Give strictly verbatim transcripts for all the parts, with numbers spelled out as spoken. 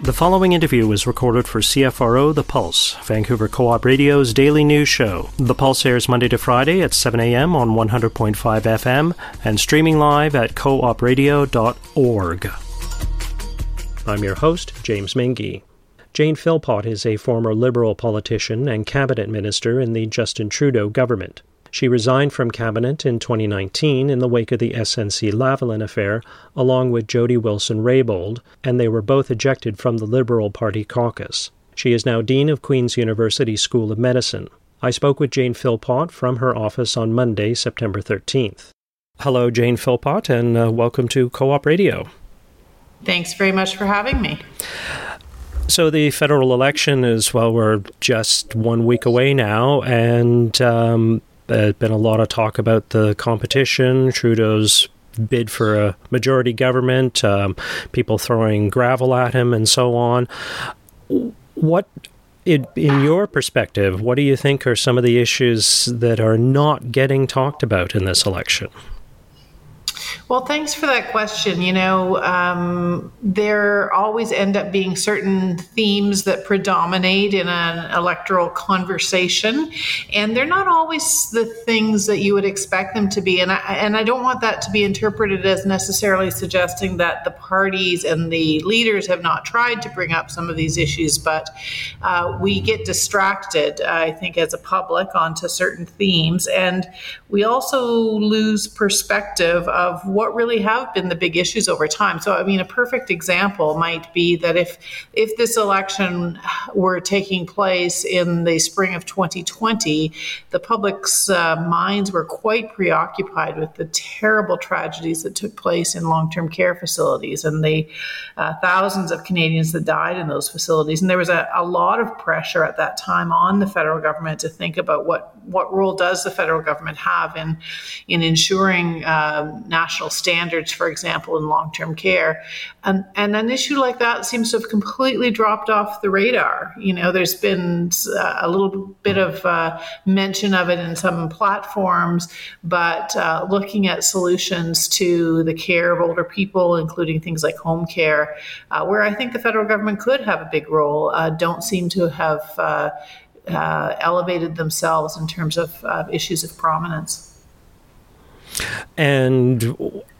The following interview was recorded for C F R O The Pulse, Vancouver Co-op Radio's daily news show. The Pulse airs Monday to Friday at seven a.m. on one hundred point five F M and streaming live at co op radio dot org. I'm your host, James Mengi. Jane Philpott is a former Liberal politician and cabinet minister in the Justin Trudeau government. She resigned from cabinet in twenty nineteen in the wake of the S N C-Lavalin affair, along with Jody Wilson-Raybould, and they were both ejected from the Liberal Party caucus. She is now Dean of Queen's University School of Medicine. I spoke with Jane Philpott from her office on Monday, September thirteenth. Hello, Jane Philpott, and uh, welcome to Co-op Radio. Thanks very much for having me. So the federal election is, well, we're just one week away now, and um, there's been a lot of talk about the competition, Trudeau's bid for a majority government, um, people throwing gravel at him, and so on. What, in, in your perspective, what do you think are some of the issues that are not getting talked about in this election? Well, thanks for that question. You know, um, there always end up being certain themes that predominate in an electoral conversation, and they're not always the things that you would expect them to be. And I, and I don't want that to be interpreted as necessarily suggesting that the parties and the leaders have not tried to bring up some of these issues, but uh, we get distracted, I think, as a public onto certain themes, and we also lose perspective of what really have been the big issues over time. So, I mean, a perfect example might be that if if this election were taking place in the spring of twenty twenty, the public's uh, minds were quite preoccupied with the terrible tragedies that took place in long-term care facilities and the uh, thousands of Canadians that died in those facilities. And there was a, a lot of pressure at that time on the federal government to think about what, what role does the federal government have in, in ensuring uh, national standards, for example, in long-term care. And, and an issue like that seems to have completely dropped off the radar. You know, there's been a little bit of uh, mention of it in some platforms, but uh, looking at solutions to the care of older people, including things like home care, uh, where I think the federal government could have a big role, uh, don't seem to have uh, uh, elevated themselves in terms of uh, issues of prominence. And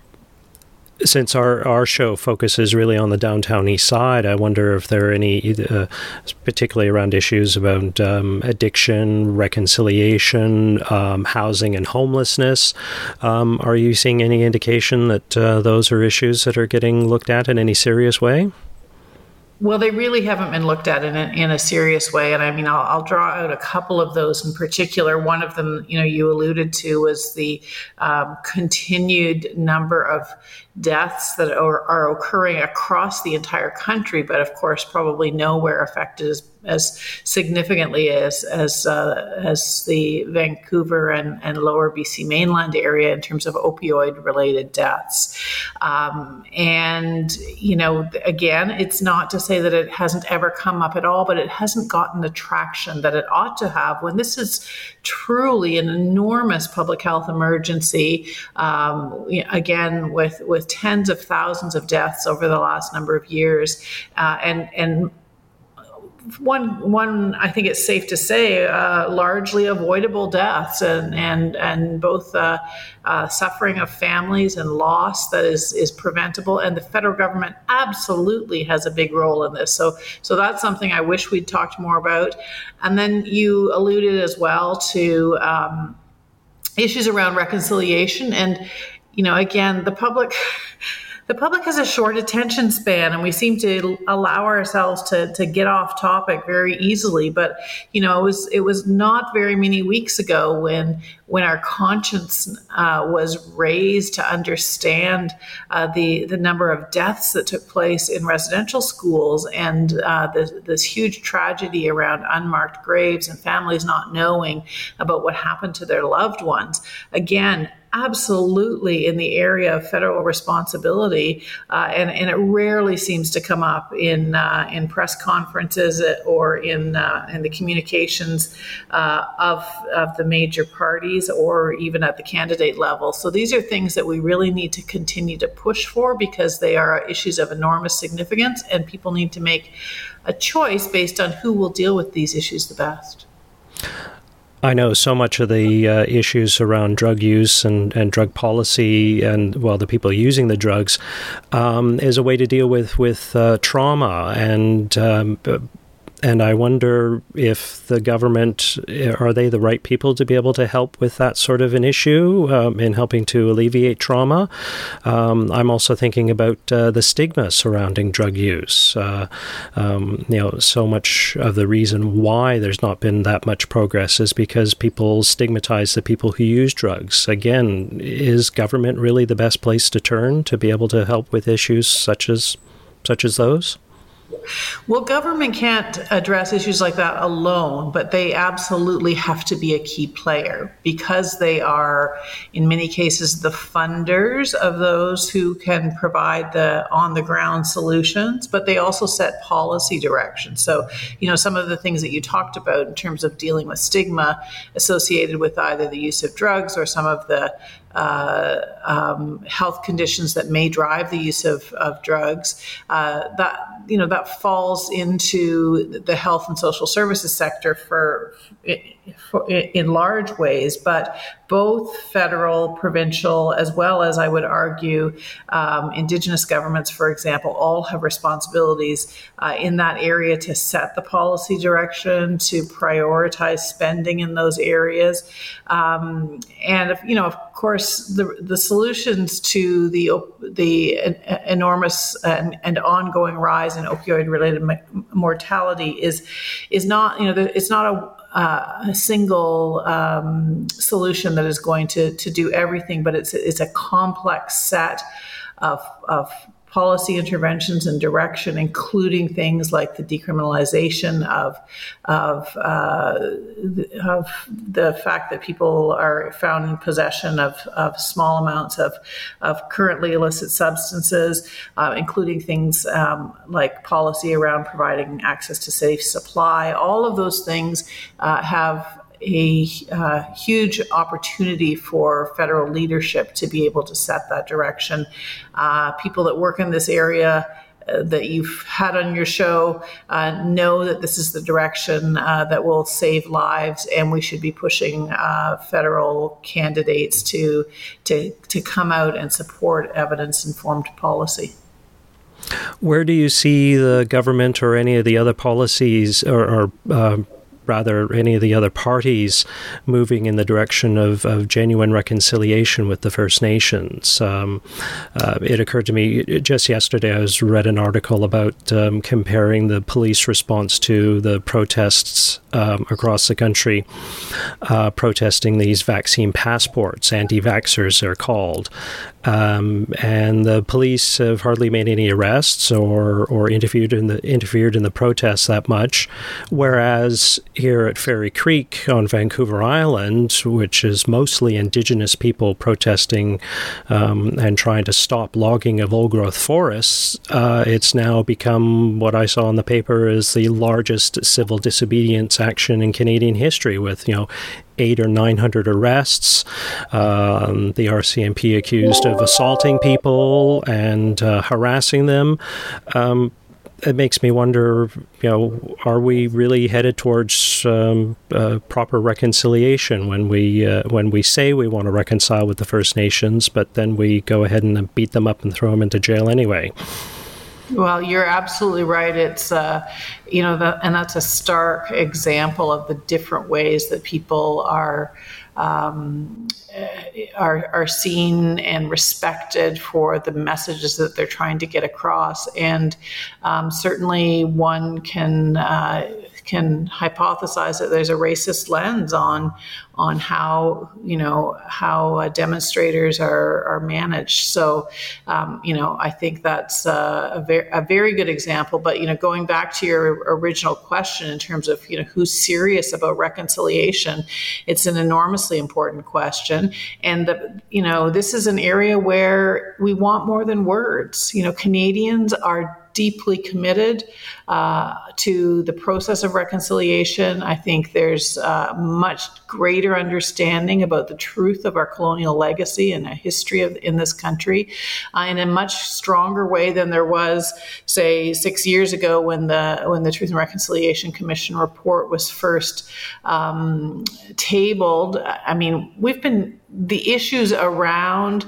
since our, our show focuses really on the downtown east side, I wonder if there are any, uh, particularly around issues about um, addiction, reconciliation, um, housing and homelessness. Um, are you seeing any indication that uh, those are issues that are getting looked at in any serious way? Well, they really haven't been looked at in a, in a serious way. And I mean, I'll, I'll draw out a couple of those in particular. One of them, you know, you alluded to was the um, continued number of deaths that are, are occurring across the entire country, but of course, probably nowhere affected as, as significantly as as, uh, as the Vancouver and, and lower B C mainland area in terms of opioid-related deaths. Um, and, you know, again, it's not to say that it hasn't ever come up at all, but it hasn't gotten the traction that it ought to have when this is truly an enormous public health emergency, um, again, with, with tens of thousands of deaths over the last number of years. Uh, and, and One, one, I think it's safe to say, uh, largely avoidable deaths, and and and both uh, uh, suffering of families and loss that is is preventable. And the federal government absolutely has a big role in this. So, so that's something I wish we'd talked more about. And then you alluded as well to um, issues around reconciliation, and you know, again, the public. The public has a short attention span, and we seem to allow ourselves to, to get off topic very easily. But, you know, it was it was not very many weeks ago when when our conscience uh, was raised to understand uh, the the number of deaths that took place in residential schools, and uh, this, this huge tragedy around unmarked graves and families not knowing about what happened to their loved ones. Again, absolutely in the area of federal responsibility, uh, and, and it rarely seems to come up in uh, in press conferences or in uh, in the communications uh, of of the major parties or even at the candidate level. So these are things that we really need to continue to push for because they are issues of enormous significance, and people need to make a choice based on who will deal with these issues the best. I know so much of the uh, issues around drug use and, and drug policy and, well, the people using the drugs um, is a way to deal with, with uh, trauma. And um, and I wonder if the government, are they the right people to be able to help with that sort of an issue um, in helping to alleviate trauma? Um, I'm also thinking about uh, the stigma surrounding drug use. Uh, um, you know, so much of the reason why there's not been that much progress is because people stigmatize the people who use drugs. Again, is government really the best place to turn to be able to help with issues such as such as those? Well, government can't address issues like that alone, but they absolutely have to be a key player because they are, in many cases, the funders of those who can provide the on-the-ground solutions, but they also set policy direction. So, you know, some of the things that you talked about in terms of dealing with stigma associated with either the use of drugs or some of the Uh, um, health conditions that may drive the use of, of drugs, uh, that you know that falls into the health and social services sector for, for in large ways. But both federal, provincial, as well as I would argue, um, Indigenous governments, for example, all have responsibilities uh, in that area to set the policy direction, to prioritize spending in those areas, um, and if, you know, of course. The, the solutions to the the enormous and, and ongoing rise in opioid-related mortality is is not you know it's not a, uh, a single um, solution that is going to to do everything, but it's it's a complex set of of policy interventions and direction, including things like the decriminalization of of, uh, of the fact that people are found in possession of, of small amounts of, of currently illicit substances, uh, including things um, like policy around providing access to safe supply. All of those things uh, have a uh, huge opportunity for federal leadership to be able to set that direction. Uh, people that work in this area uh, that you've had on your show uh, know that this is the direction uh, that will save lives, and we should be pushing uh, federal candidates to, to, to come out and support evidence-informed policy. Where do you see the government or any of the other policies or, or uh, rather any of the other parties moving in the direction of, of genuine reconciliation with the First Nations? Um, uh, it occurred to me just yesterday, I was read an article about um, comparing the police response to the protests um, across the country, uh, protesting these vaccine passports, anti-vaxxers are called. Um, and the police have hardly made any arrests or or interfered in the interfered in the protests that much, whereas here at Fairy Creek on Vancouver Island, which is mostly Indigenous people protesting um, and trying to stop logging of old-growth forests, uh, it's now become what I saw in the paper as the largest civil disobedience action in Canadian history, with, you know, eight or nine hundred arrests, um, the R C M P accused of assaulting people and uh, harassing them. Um, it makes me wonder, you know, are we really headed towards um, uh, proper reconciliation when we uh, when we say we want to reconcile with the First Nations, but then we go ahead and beat them up and throw them into jail anyway? Well, you're absolutely right. It's, uh, you know, the, and that's a stark example of the different ways that people are um, are are seen and respected for the messages that they're trying to get across. And um, certainly, one can uh, can hypothesize that there's a racist lens on on how you know how uh, demonstrators are are managed. So um, you know I think that's uh, a very a very good example. But you know going back to your original question in terms of you know who's serious about reconciliation, it's an enormously important question. And the you know this is an area where we want more than words. You know Canadians are deeply committed uh, to the process of reconciliation. I think there's uh, much greater understanding about the truth of our colonial legacy and a history of in this country uh, in a much stronger way than there was, say, six years ago when the when the Truth and Reconciliation Commission report was first um, tabled. I mean, we've been the issues around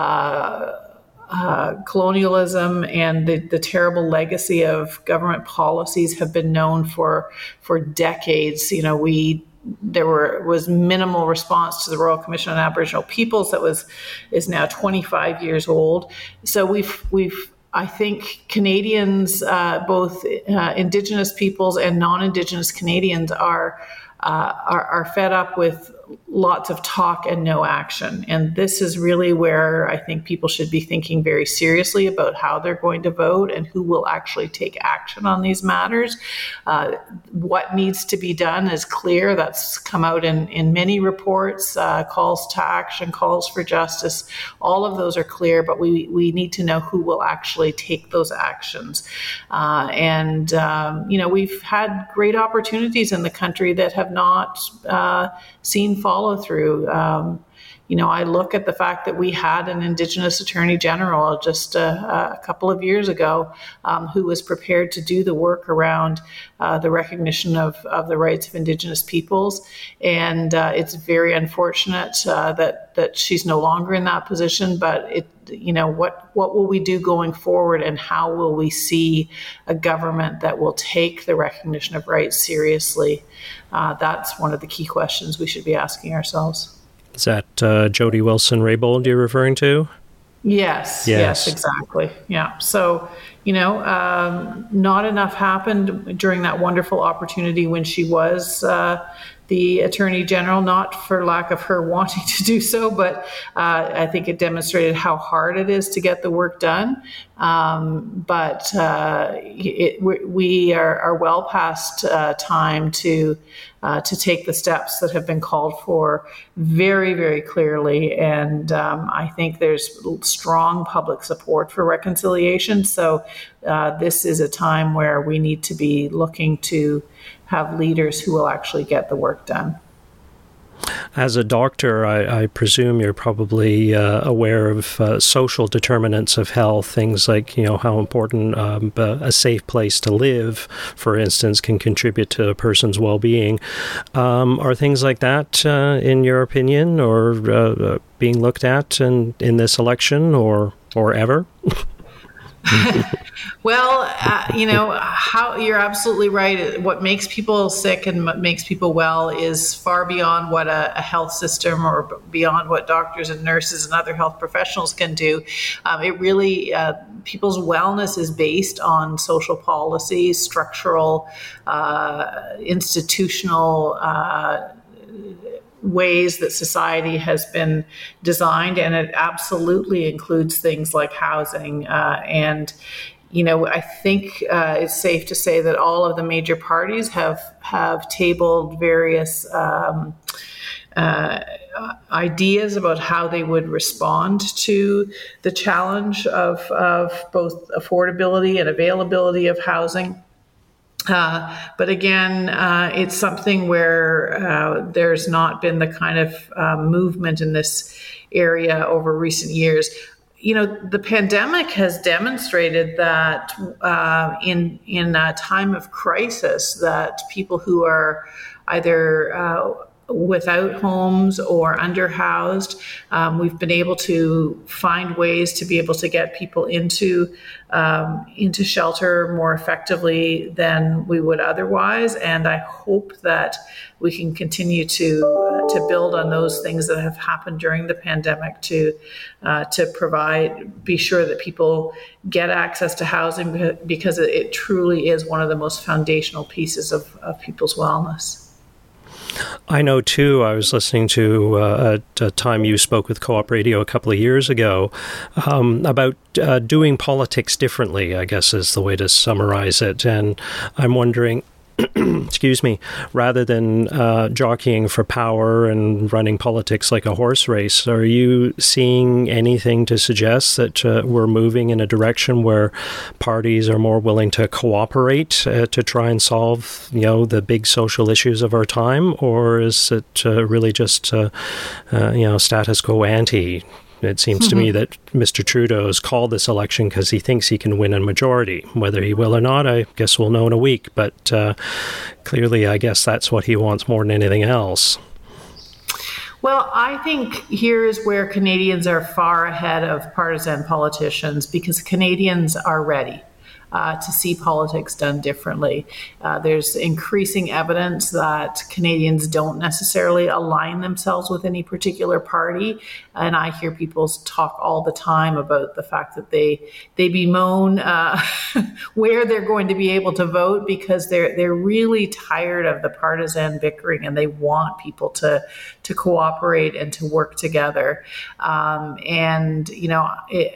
uh, Uh, colonialism and the, the terrible legacy of government policies have been known for for decades. You know, we there were was minimal response to the Royal Commission on Aboriginal Peoples that was is now twenty-five years old. So we've we've I think Canadians, uh, both uh, Indigenous peoples and non-Indigenous Canadians, are, uh, are are fed up with lots of talk and no action. And this is really where I think people should be thinking very seriously about how they're going to vote and who will actually take action on these matters. Uh, what needs to be done is clear. That's come out in, in many reports, uh, calls to action, calls for justice. All of those are clear, but we, we need to know who will actually take those actions. Uh, and, um, you know, we've had great opportunities in the country that have not uh, seen follow through. Um, you know, I look at the fact that we had an Indigenous Attorney General just a, a couple of years ago um, who was prepared to do the work around uh, the recognition of, of the rights of Indigenous peoples. And uh, it's very unfortunate uh, that that she's no longer in that position. But it, you know, what what will we do going forward, and how will we see a government that will take the recognition of rights seriously? Uh, that's one of the key questions we should be asking ourselves. Is that uh, Jody Wilson-Raybould you're referring to? Yes, yes, yes, exactly. Yeah. So, you know, um, not enough happened during that wonderful opportunity when she was uh, the Attorney General, not for lack of her wanting to do so, but uh, I think it demonstrated how hard it is to get the work done. Um, but uh, it, we are, are well past uh, time to uh, to take the steps that have been called for very, very clearly. And um, I think there's strong public support for reconciliation. So uh, this is a time where we need to be looking to have leaders who will actually get the work done. As a doctor, I, I presume you're probably uh, aware of uh, social determinants of health, things like, you know, how important um, a safe place to live, for instance, can contribute to a person's well-being. Um, are things like that, uh, in your opinion, or uh, being looked at in, in this election, or or ever? Well, uh, you know, how you're absolutely right. What makes people sick and what makes people well is far beyond what a, a health system or beyond what doctors and nurses and other health professionals can do. Um, it really, uh, people's wellness is based on social policy, structural, uh, institutional, uh, ways that society has been designed, and it absolutely includes things like housing. Uh, and, you know, I think uh, it's safe to say that all of the major parties have have tabled various um, uh, ideas about how they would respond to the challenge of, of both affordability and availability of housing. Uh, but again, uh, it's something where uh, there's not been the kind of uh, movement in this area over recent years. You know, the pandemic has demonstrated that uh, in in a time of crisis, that people who are either uh, without homes or underhoused, um, we've been able to find ways to be able to get people into um, into shelter more effectively than we would otherwise. And I hope that we can continue to to build on those things that have happened during the pandemic to uh, to provide, be sure that people get access to housing, because it, it truly is one of the most foundational pieces of, of people's wellness. I know, too, I was listening to uh, at a time you spoke with Co-op Radio a couple of years ago um, about uh, doing politics differently, I guess is the way to summarize it. And I'm wondering, excuse me, rather than uh, jockeying for power and running politics like a horse race, are you seeing anything to suggest that uh, we're moving in a direction where parties are more willing to cooperate uh, to try and solve, you know, the big social issues of our time? Or is it uh, really just, uh, uh, you know, status quo ante? It seems mm-hmm. to me that Mister Trudeau's called this election because he thinks he can win a majority. Whether he will or not, I guess we'll know in a week. But uh, clearly, I guess that's what he wants more than anything else. Well, I think here is where Canadians are far ahead of partisan politicians, because Canadians are ready Uh, to see politics done differently. Uh, there's increasing evidence that Canadians don't necessarily align themselves with any particular party. And I hear people talk all the time about the fact that they they bemoan uh, where they're going to be able to vote, because they're they're really tired of the partisan bickering, and they want people to to cooperate and to work together. Um, and, you know, it,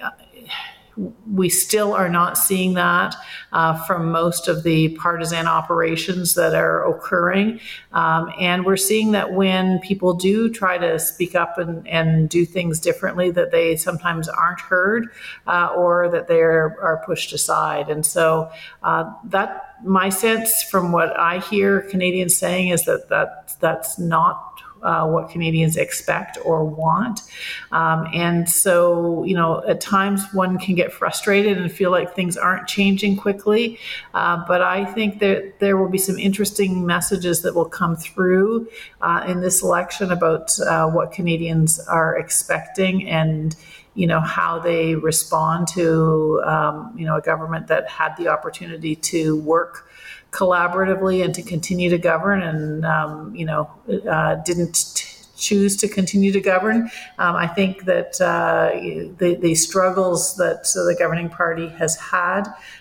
we still are not seeing that uh, from most of the partisan operations that are occurring. Um, and we're seeing that when people do try to speak up and, and do things differently, that they sometimes aren't heard uh, or that they are pushed aside. And so uh, that my sense from what I hear Canadians saying is that, that that's not Uh, what Canadians expect or want. Um, and so, you know, at times one can get frustrated and feel like things aren't changing quickly. Uh, but I think that there will be some interesting messages that will come through uh, in this election about uh, what Canadians are expecting, and you know, how they respond to, um, you know, a government that had the opportunity to work collaboratively and to continue to govern, and, um, you know, uh, didn't t- choose to continue to govern. Um, I think that uh, the, the struggles that the governing party has had,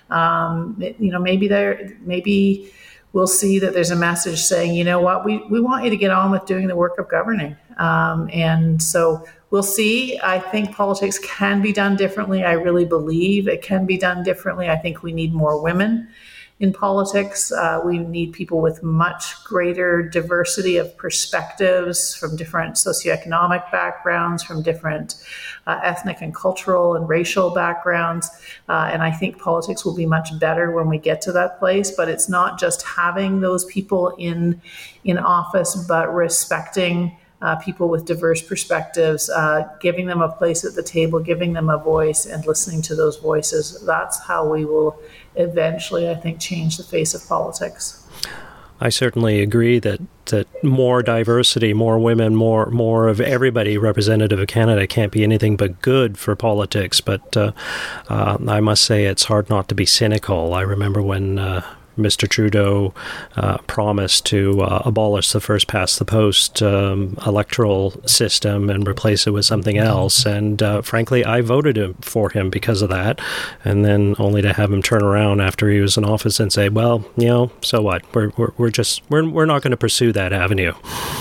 um, you know, maybe there, maybe we'll see that there's a message saying, you know what, we, we want you to get on with doing the work of governing. Um, and so we'll see. I think politics can be done differently. I really believe it can be done differently. I think we need more women in politics. Uh, we need people with much greater diversity of perspectives from different socioeconomic backgrounds, from different uh, ethnic and cultural and racial backgrounds. Uh, and I think politics will be much better when we get to that place. But it's not just having those people in, in office, but respecting Uh, people with diverse perspectives, uh, giving them a place at the table, giving them a voice, and listening to those voices. That's how we will eventually, I think, change the face of politics. I certainly agree that, that more diversity, more women, more more of everybody representative of Canada can't be anything but good for politics. But uh, uh, I must say it's hard not to be cynical. I remember when Uh, Mister Trudeau uh, promised to uh, abolish the first-past-the-post um, electoral system and replace it with something else. And uh, frankly, I voted him for him because of that. And then only to have him turn around after he was in office and say, "Well, you know, so what? We're we're, we're just we're we're not going to pursue that avenue."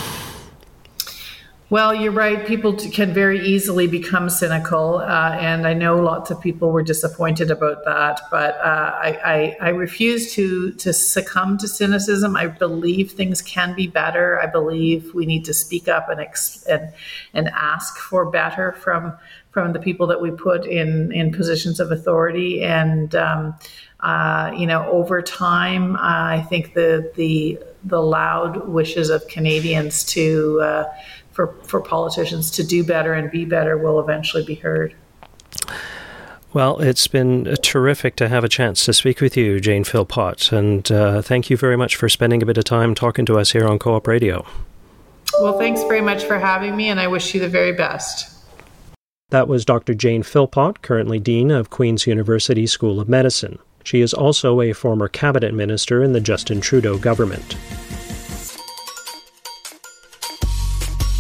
Well, you're right. People can very easily become cynical, uh, and I know lots of people were disappointed about that. But uh, I, I, I refuse to to succumb to cynicism. I believe things can be better. I believe we need to speak up and ex- and and ask for better from from the people that we put in in positions of authority. And um, uh, you know, over time, uh, I think the the the loud wishes of Canadians to uh, For, for politicians to do better and be better will eventually be heard. Well, it's been terrific to have a chance to speak with you, Jane Philpott, and uh, thank you very much for spending a bit of time talking to us here on Co-op Radio. Well, thanks very much for having me, and I wish you the very best. That was Doctor Jane Philpott, currently Dean of Queen's University School of Medicine. She is also a former cabinet minister in the Justin Trudeau government.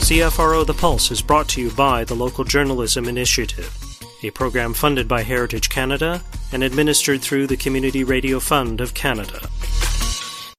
C F R O The Pulse is brought to you by the Local Journalism Initiative, a program funded by Heritage Canada and administered through the Community Radio Fund of Canada.